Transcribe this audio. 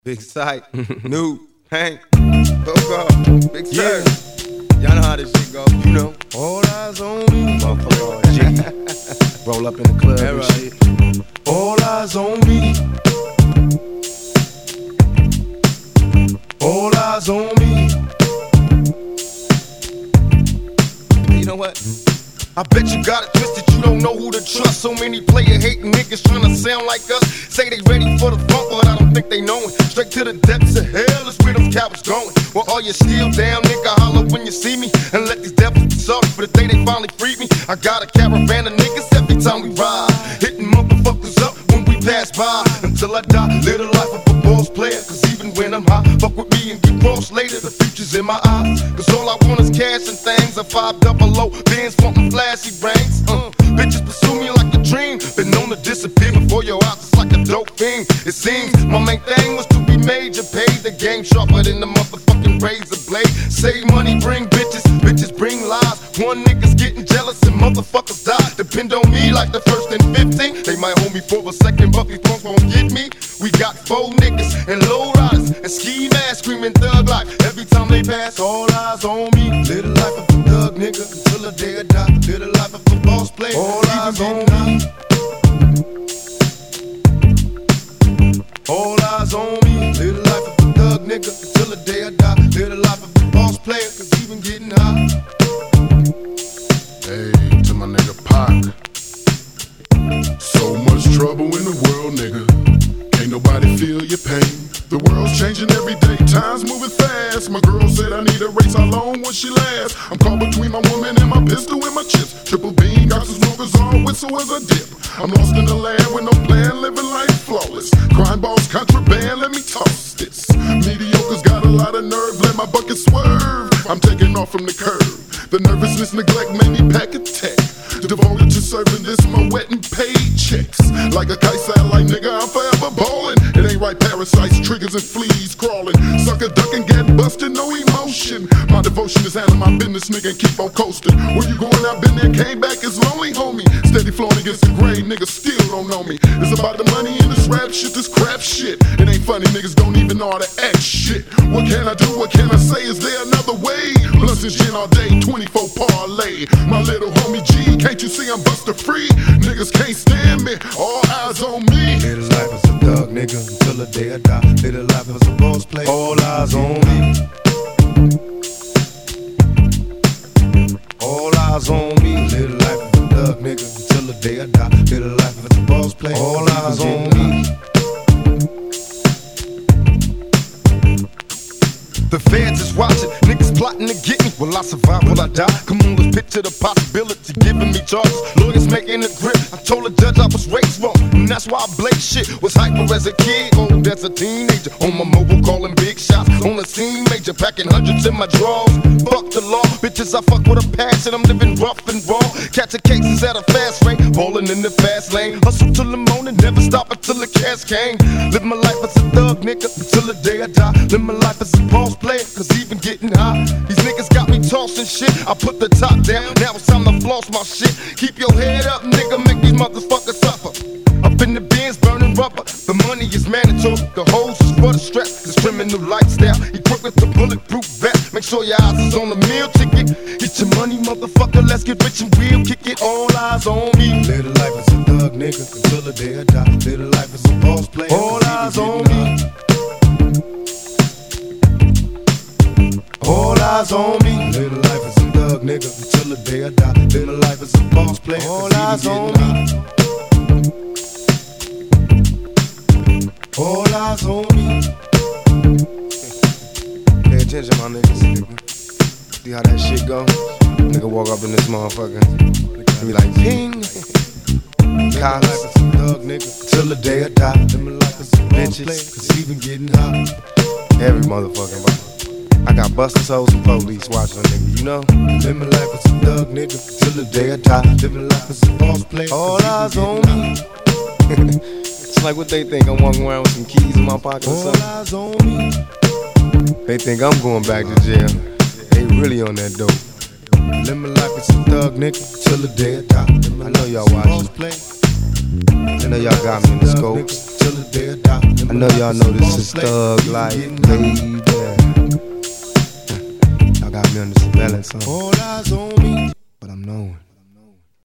Big Sight, New, Hank, Coco, Big Sight. Y'all know how this shit go, you know. All eyes on me, motherfucker. G. Roll up in the club and shit. All eyes on me. All eyes on me. You know what? I bet you got it twisted, you don't know who to trust. So many player hating niggas trying to sound like us. Say they ready for the funk, but I don't think they know it. Straight to the depths of hell is where them cowards going. Well, all you still down, nigga, holler when you see me. And let these devils be sorry for the day they finally freed me. I got a caravan of niggas every time we ride, hitting motherfuckers up when we pass by. Until I die, live the life of a boss player. Cause even when I'm high, fuck with me and get crossed later. The future's in my eyes, cause all I want is cash and things. A 500 Benz wanting flashy brains. Bitches pursue me like a dream. Been known to disappear before your eyes, it's like a dope thing. It seems my main thing was to be major. Pay the game sharper than the motherfucking razor blade. Save money, bring bitches, bitches bring lies. One nigga's getting jealous and motherfuckers die. Depend on me like the first and 15. They might hold me for a second, but these punks won't get me. We got 4 niggas and low riders and ski masks screaming thug life. Every time they pass, all eyes on me. Live the life of a thug nigga until the day I die. Live the life of a boss player. All eyes on me. All eyes on me. Live the life of a thug nigga until the day I die. Live the life of a boss player, cause even getting high. Hey, to my nigga Pac. So much trouble in the world, nigga. Ain't nobody feel your pain. The world's changing every day, time's moving fast. My girl said I need a race, how long will she last? I'm caught between my woman and my pistol and my chips. Triple beam, got some smokers on, whistle as I dip. I'm lost in the land with no plan, living life flawless. Crime balls, contraband, let me toss this. Mediocre's got a lot of nerve, let my bucket swerve. I'm taking off from the curb. The nervousness, neglect made me pack a tech. Devoted to serving this, my wet and paid checks. Like a kite satellite, nigga, I'm forever ballin'. It ain't right, parasites, triggers and fleas crawling. Sucker ducking, get busted, no emotion. My devotion is handling my business, nigga, and keep on coasting. Where you going? I've been there, came back, it's lonely, homie. Steady flowing against the grain, niggas still don't know me. It's about the money and this rap shit, this crap shit. It ain't funny, niggas don't even know how to act shit. What can I do, what can I say, is there another way? Blunts and gin all day, 24 parlay. My little homie G, can't you see I'm buster free? Niggas can't stand me, all eyes on me. Live the life as a thug nigga until the day I die. Live the life as a boss player. All eyes on me. All eyes on me. Live the life as a thug nigga until the day I die. Live the life as a boss player. All eyes on me. The feds is watching, niggas plotting to get me. Will I survive, will I die? Come on, let's picture the possibility, giving me charges. Lawyers making a grip, I told the judge I was raised wrong, and that's why I blaze shit. Was hyper as a kid, old as a teenager. On my mobile calling big shots, on the scene major. Packing hundreds in my drawers, fuck the law. Bitches, I fuck with a passion, I'm living rough and raw. Catching cases at a fast rate, ballin' in the fast lane. Hustle till the morning, never stop until the cash came. Live my life as a thug nigga until the day I die. Live my life as a boss player, cause even getting high. These niggas got me tossing shit. I put the top down, now it's time to floss my shit. Keep your head up, nigga, make these motherfuckers suffer. Up in the bins, burning rubber. The money is mandatory, the hoes is for the stress. This criminal lifestyle, equipped with the bulletproof vest. Make sure your eyes is on the meal ticket. Get your money, motherfucker, let's get rich and real. Kick it, all eyes on me. Live the life as a thug nigga until the day I die. Live the life as a boss player. All eyes on me. All eyes on me. Live the life as a thug nigga until the day I die. Live the life as a boss player. All eyes on me. All eyes on me. Pay attention, my niggas. See how that shit go? Nigga walk up in this motherfucker and be like, ping. Live as a thug nigga till the day I die. Live my life as a bitches, cause even getting hot. Every motherfucking body. I got busters, hoes, and police watching a nigga, you know? Live my life as a thug nigga till the day I die. Live my life as a boss player. All eyes on me. It's like what they think, I'm walking around with some keys in my pocket or something. All eyes on me. They think I'm going back to jail. They really on that dope. Live my life as a thug nigga till the day I die. I know y'all watching. I know y'all got me in the scope. I know y'all know this is Thug Life, baby. Y'all got me on the surveillance, but I'm knowing.